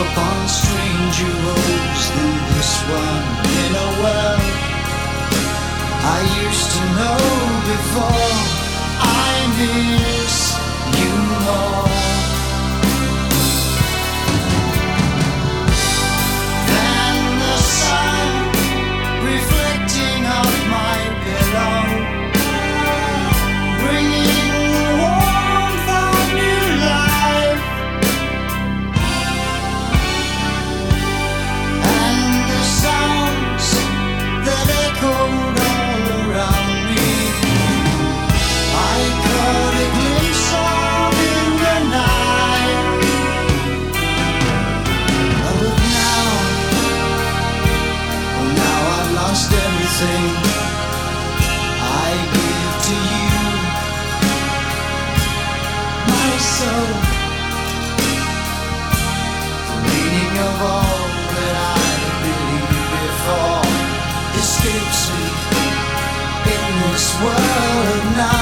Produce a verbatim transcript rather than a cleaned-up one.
upon stranger roads than this one in a world I used to know before. I miss you more than the sun reflecting off my pillow, bringing the warmth of new life, and the sounds that echoed all around me. I caught a glimpse of in the night. But now, well now I've lost everything I give to you, my soul. The meaning of all that I believed before escapes me in this world of now.